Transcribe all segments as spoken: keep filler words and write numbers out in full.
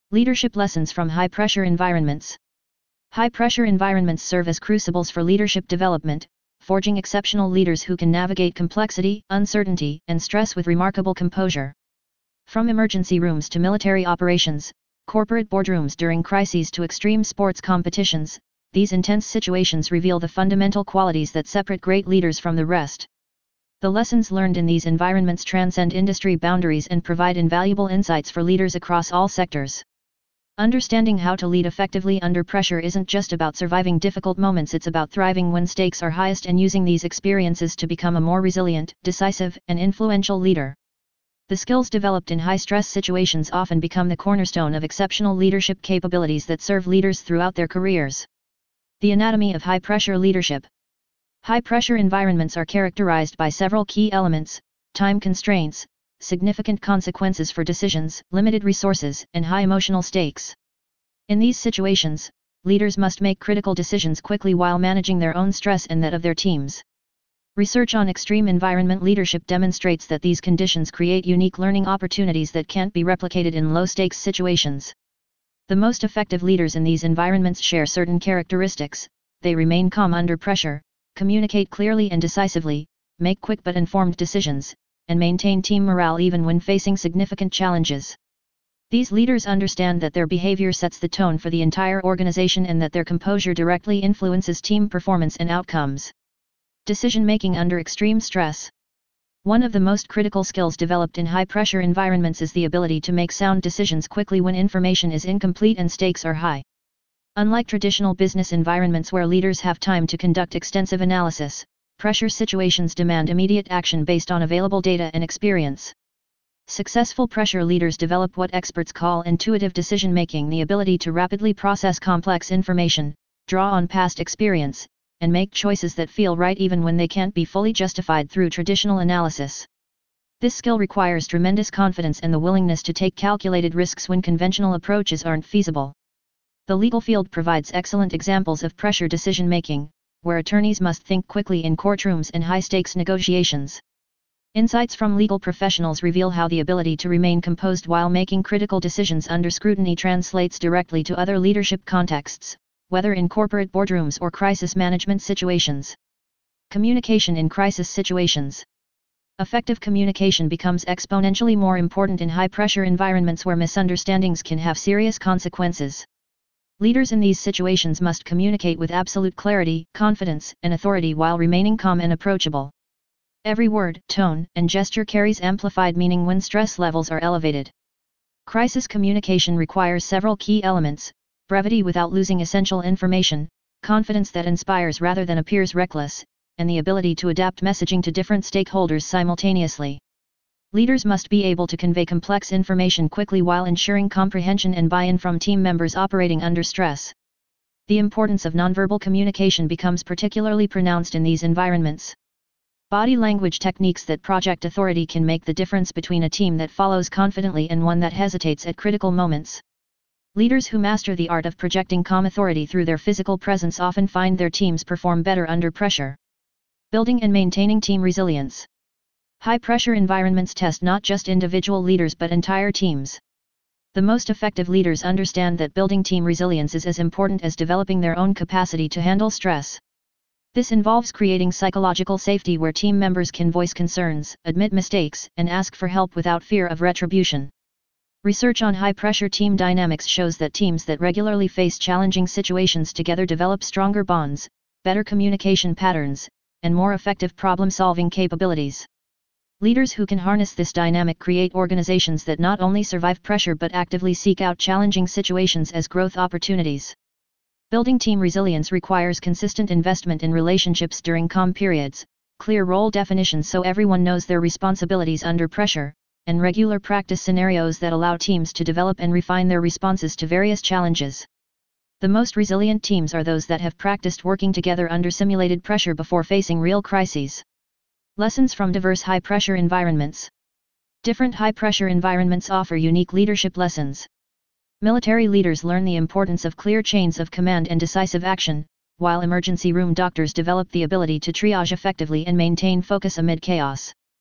Leadership lessons from high-pressure environments. High-pressure environments serve as crucibles for leadership development, forging exceptional leaders who can navigate complexity, uncertainty, and stress with remarkable composure. From emergency rooms to military operations, corporate boardrooms during crises to extreme sports competitions, these intense situations reveal the fundamental qualities that separate great leaders from the rest. The lessons learned in these environments transcend industry boundaries and provide invaluable insights for leaders across all sectors. Understanding how to lead effectively under pressure isn't just about surviving difficult moments, it's about thriving when stakes are highest and using these experiences to become a more resilient, decisive, and influential leader. The skills developed in high-stress situations often become the cornerstone of exceptional leadership capabilities that serve leaders throughout their careers. The anatomy of high-pressure leadership. High-pressure environments are characterized by several key elements: time constraints, significant consequences for decisions, limited resources, and high emotional stakes. In these situations, leaders must make critical decisions quickly while managing their own stress and that of their teams. Research on extreme environment leadership demonstrates that these conditions create unique learning opportunities that can't be replicated in low-stakes situations. The most effective leaders in these environments share certain characteristics: they remain calm under pressure, communicate clearly and decisively, make quick but informed decisions, and maintain team morale even when facing significant challenges. These leaders understand that their behavior sets the tone for the entire organization and that their composure directly influences team performance and outcomes. Decision-making under extreme stress. One of the most critical skills developed in high-pressure environments is the ability to make sound decisions quickly when information is incomplete and stakes are high. Unlike traditional business environments where leaders have time to conduct extensive analysis, pressure situations demand immediate action based on available data and experience. Successful pressure leaders develop what experts call intuitive decision-making, the ability to rapidly process complex information, draw on past experience, and make choices that feel right even when they can't be fully justified through traditional analysis. This skill requires tremendous confidence and the willingness to take calculated risks when conventional approaches aren't feasible. The legal field provides excellent examples of pressure decision-making, where attorneys must think quickly in courtrooms and high-stakes negotiations. Insights from legal professionals reveal how the ability to remain composed while making critical decisions under scrutiny translates directly to other leadership contexts, whether in corporate boardrooms or crisis management situations. Communication in crisis situations. Effective communication becomes exponentially more important in high-pressure environments where misunderstandings can have serious consequences. Leaders in these situations must communicate with absolute clarity, confidence, and authority while remaining calm and approachable. Every word, tone, and gesture carries amplified meaning when stress levels are elevated. Crisis communication requires several key elements: brevity without losing essential information, confidence that inspires rather than appears reckless, and the ability to adapt messaging to different stakeholders simultaneously. Leaders must be able to convey complex information quickly while ensuring comprehension and buy-in from team members operating under stress. The importance of nonverbal communication becomes particularly pronounced in these environments. Body language techniques that project authority can make the difference between a team that follows confidently and one that hesitates at critical moments. Leaders who master the art of projecting calm authority through their physical presence often find their teams perform better under pressure. Building and maintaining team resilience. High-pressure environments test not just individual leaders but entire teams. The most effective leaders understand that building team resilience is as important as developing their own capacity to handle stress. This involves creating psychological safety where team members can voice concerns, admit mistakes, and ask for help without fear of retribution. Research on high-pressure team dynamics shows that teams that regularly face challenging situations together develop stronger bonds, better communication patterns, and more effective problem-solving capabilities. Leaders who can harness this dynamic create organizations that not only survive pressure but actively seek out challenging situations as growth opportunities. Building team resilience requires consistent investment in relationships during calm periods, clear role definitions so everyone knows their responsibilities under pressure, and regular practice scenarios that allow teams to develop and refine their responses to various challenges. The most resilient teams are those that have practiced working together under simulated pressure before facing real crises. Lessons from diverse high-pressure environments. Different high-pressure environments offer unique leadership lessons. Military leaders learn the importance of clear chains of command and decisive action, while emergency room doctors develop the ability to triage effectively and maintain focus amid chaos.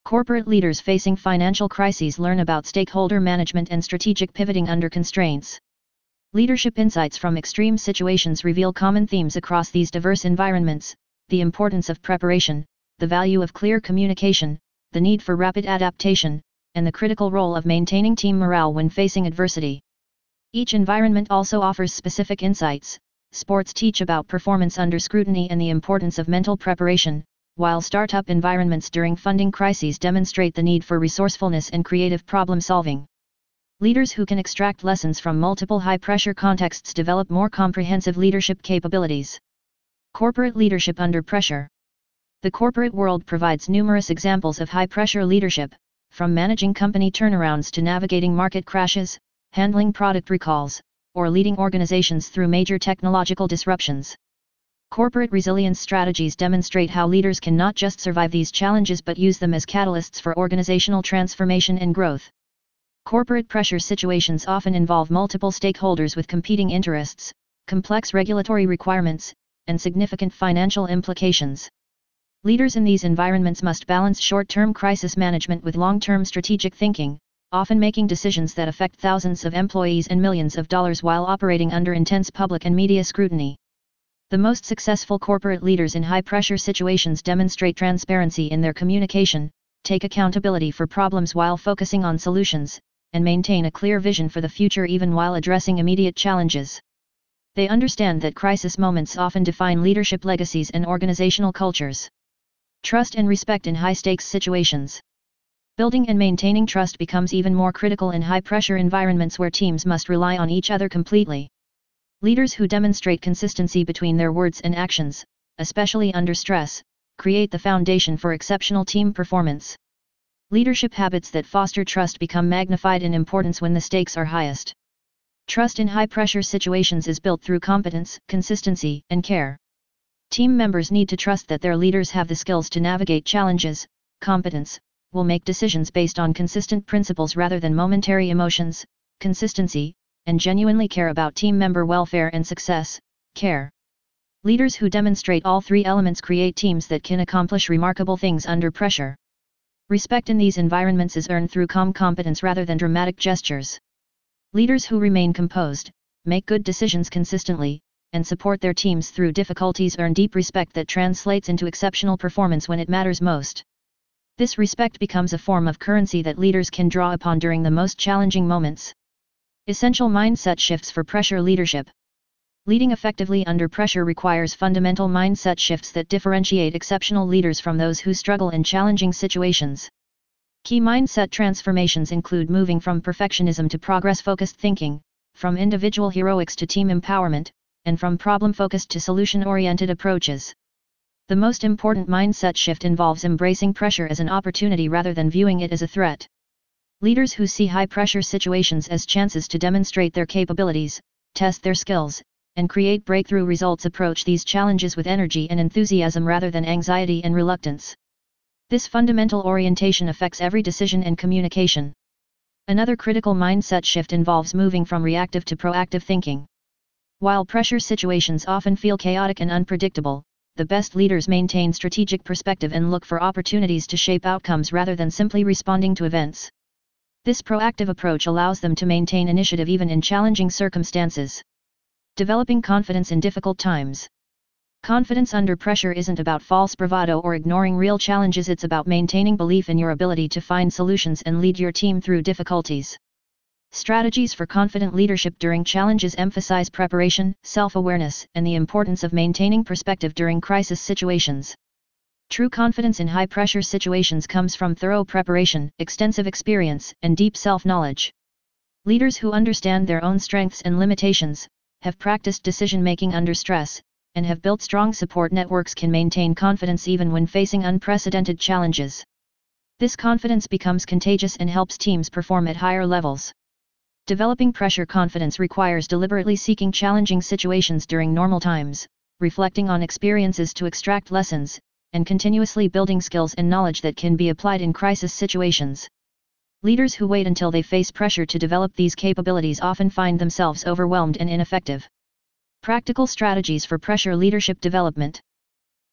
Corporate leaders facing financial crises learn about stakeholder management and strategic pivoting under constraints. Leadership insights from extreme situations reveal common themes across these diverse environments: the importance of preparation, the value of clear communication, the need for rapid adaptation, and the critical role of maintaining team morale when facing adversity. Each environment also offers specific insights. Sports teach about performance under scrutiny and the importance of mental preparation, while startup environments during funding crises demonstrate the need for resourcefulness and creative problem-solving. Leaders who can extract lessons from multiple high-pressure contexts develop more comprehensive leadership capabilities. Corporate leadership under pressure. The corporate world provides numerous examples of high-pressure leadership, from managing company turnarounds to navigating market crashes, handling product recalls, or leading organizations through major technological disruptions. Corporate resilience strategies demonstrate how leaders can not just survive these challenges but use them as catalysts for organizational transformation and growth. Corporate pressure situations often involve multiple stakeholders with competing interests, complex regulatory requirements, and significant financial implications. Leaders in these environments must balance short-term crisis management with long-term strategic thinking, often making decisions that affect thousands of employees and millions of dollars while operating under intense public and media scrutiny. The most successful corporate leaders in high-pressure situations demonstrate transparency in their communication, take accountability for problems while focusing on solutions, and maintain a clear vision for the future even while addressing immediate challenges. They understand that crisis moments often define leadership legacies and organizational cultures. Trust and respect in high-stakes situations. Building and maintaining trust becomes even more critical in high-pressure environments where teams must rely on each other completely. Leaders who demonstrate consistency between their words and actions, especially under stress, create the foundation for exceptional team performance. Leadership habits that foster trust become magnified in importance when the stakes are highest. Trust in high-pressure situations is built through competence, consistency, and care. Team members need to trust that their leaders have the skills to navigate challenges. Competence will make decisions based on consistent principles rather than momentary emotions. Consistency, and genuinely care about team member welfare and success. Care. Leaders who demonstrate all three elements create teams that can accomplish remarkable things under pressure. Respect in these environments is earned through calm competence rather than dramatic gestures. Leaders who remain composed, make good decisions consistently, and support their teams through difficulties earn deep respect that translates into exceptional performance when it matters most. This respect becomes a form of currency that leaders can draw upon during the most challenging moments. Essential mindset shifts for pressure leadership. Leading effectively under pressure requires fundamental mindset shifts that differentiate exceptional leaders from those who struggle in challenging situations. Key mindset transformations include moving from perfectionism to progress-focused thinking, from individual heroics to team empowerment, and from problem-focused to solution-oriented approaches. The most important mindset shift involves embracing pressure as an opportunity rather than viewing it as a threat. Leaders who see high-pressure situations as chances to demonstrate their capabilities, test their skills, and create breakthrough results approach these challenges with energy and enthusiasm rather than anxiety and reluctance. This fundamental orientation affects every decision and communication. Another critical mindset shift involves moving from reactive to proactive thinking. While pressure situations often feel chaotic and unpredictable, the best leaders maintain strategic perspective and look for opportunities to shape outcomes rather than simply responding to events. This proactive approach allows them to maintain initiative even in challenging circumstances. Developing confidence in difficult times. Confidence under pressure isn't about false bravado or ignoring real challenges, it's about maintaining belief in your ability to find solutions and lead your team through difficulties. Strategies for confident leadership during challenges emphasize preparation, self-awareness, and the importance of maintaining perspective during crisis situations. True confidence in high-pressure situations comes from thorough preparation, extensive experience, and deep self-knowledge. Leaders who understand their own strengths and limitations, have practiced decision-making under stress, and have built strong support networks can maintain confidence even when facing unprecedented challenges. This confidence becomes contagious and helps teams perform at higher levels. Developing pressure confidence requires deliberately seeking challenging situations during normal times, reflecting on experiences to extract lessons, and continuously building skills and knowledge that can be applied in crisis situations. Leaders who wait until they face pressure to develop these capabilities often find themselves overwhelmed and ineffective. Practical strategies for pressure leadership development.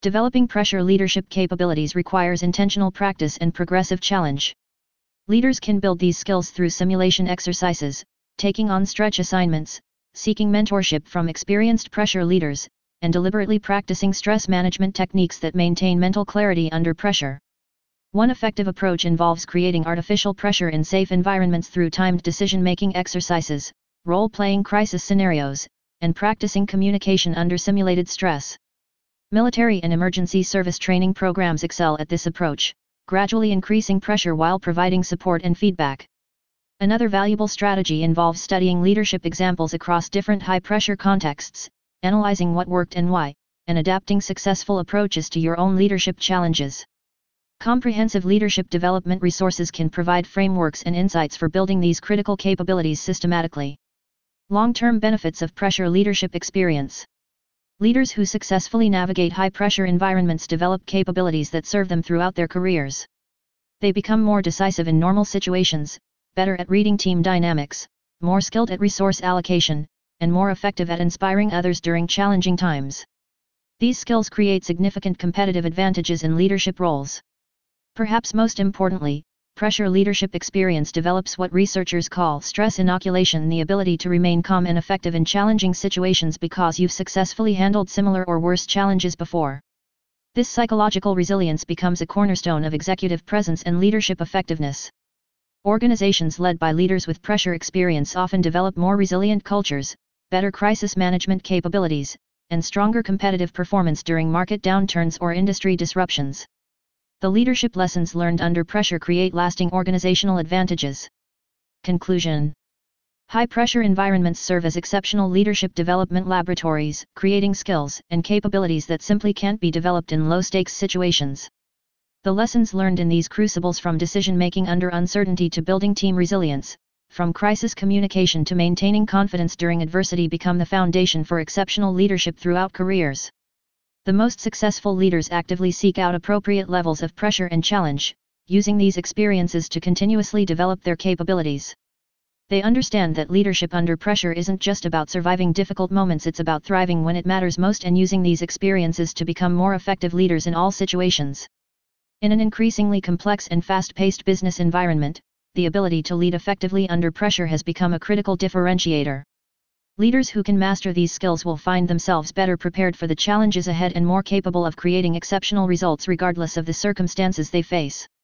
Developing pressure leadership capabilities requires intentional practice and progressive challenge. Leaders can build these skills through simulation exercises, taking on stretch assignments, seeking mentorship from experienced pressure leaders, and deliberately practicing stress management techniques that maintain mental clarity under pressure. One effective approach involves creating artificial pressure in safe environments through timed decision-making exercises, role-playing crisis scenarios, and practicing communication under simulated stress. Military and emergency service training programs excel at this approach, gradually increasing pressure while providing support and feedback. Another valuable strategy involves studying leadership examples across different high-pressure contexts, analyzing what worked and why, and adapting successful approaches to your own leadership challenges. Comprehensive leadership development resources can provide frameworks and insights for building these critical capabilities systematically. Long-term benefits of pressure leadership experience. Leaders who successfully navigate high-pressure environments develop capabilities that serve them throughout their careers. They become more decisive in normal situations, better at reading team dynamics, more skilled at resource allocation, and more effective at inspiring others during challenging times. These skills create significant competitive advantages in leadership roles. Perhaps most importantly, pressure leadership experience develops what researchers call stress inoculation, the ability to remain calm and effective in challenging situations because you've successfully handled similar or worse challenges before. This psychological resilience becomes a cornerstone of executive presence and leadership effectiveness. Organizations led by leaders with pressure experience often develop more resilient cultures, better crisis management capabilities, and stronger competitive performance during market downturns or industry disruptions. The leadership lessons learned under pressure create lasting organizational advantages. Conclusion. High-pressure environments serve as exceptional leadership development laboratories, creating skills and capabilities that simply can't be developed in low-stakes situations. The lessons learned in these crucibles, from decision-making under uncertainty to building team resilience, from crisis communication to maintaining confidence during adversity, become the foundation for exceptional leadership throughout careers. The most successful leaders actively seek out appropriate levels of pressure and challenge, using these experiences to continuously develop their capabilities. They understand that leadership under pressure isn't just about surviving difficult moments, it's about thriving when it matters most and using these experiences to become more effective leaders in all situations. In an increasingly complex and fast-paced business environment, the ability to lead effectively under pressure has become a critical differentiator. Leaders who can master these skills will find themselves better prepared for the challenges ahead and more capable of creating exceptional results regardless of the circumstances they face.